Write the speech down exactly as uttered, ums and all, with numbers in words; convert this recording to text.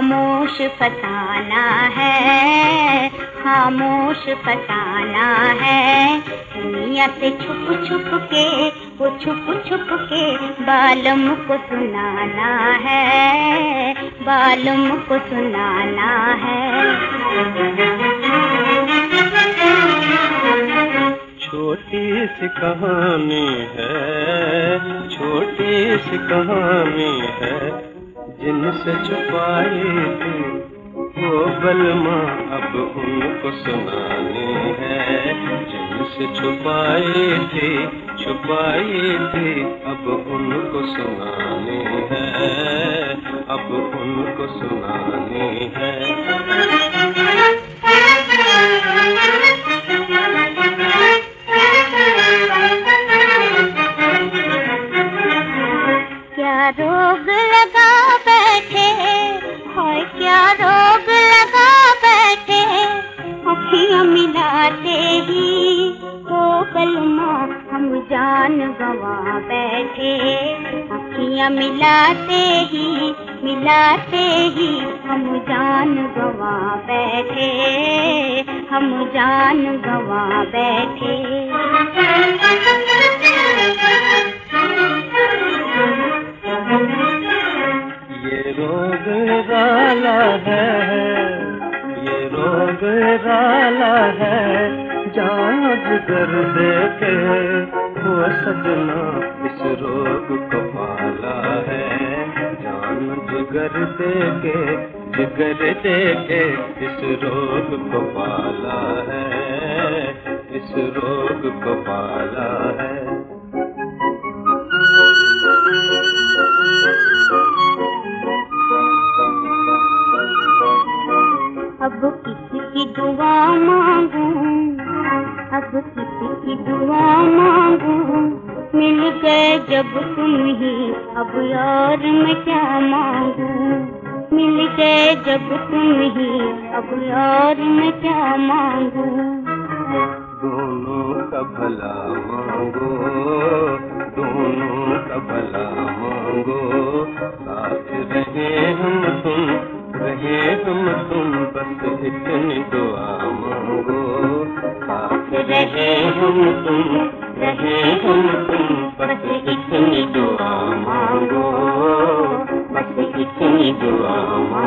खामोश फसाना है, खामोश फसाना है। दुनिया से छुप छुप के, वो छुप छुप के बालम को सुनाना है, बालम को सुनाना है। छोटी सी कहानी है, छोटी सी कहानी है, जिनसे छुपाई थी वो बलमा अब उनको सुनानी है। जिनसे छुपाई थी, छुपाई थी, अब उनको सुनानी है, अब उनको सुनानी है। क्या रोग लगा बैठे, हाय क्या रोग लगा बैठे, अखियां मिलाते ही ओ बलमा हम जान गवा बैठे। अखियां मिलाते ही, मिलाते ही हम जान गवा बैठे, हम जान गवा बैठे। ये रोग निराला है, ये रोग निराला है, जान जिगर देके वो सजना इस रोग को पाला है। जान जिगर देके, जिगर देके इस रोग को पाला है, इस रोग को पाला है। अब किसी की दुआ मांगूं, अब किसी की दुआ मांगूं, मिल गए जब तुम ही अब और मैं क्या मांगूं। मिल गए जब तुम ही अब और मैं क्या मांगूं। दोनों का भला मांगो, दोनों का भला मांगो, साथ रहे हम तुम, रहे हम तुम, बस इतनी दुआ मांगो। साथ रहे हम तुम, रहे हम तुम, बस इतनी दुआ मांगो, बस इतनी दुआ मांगो।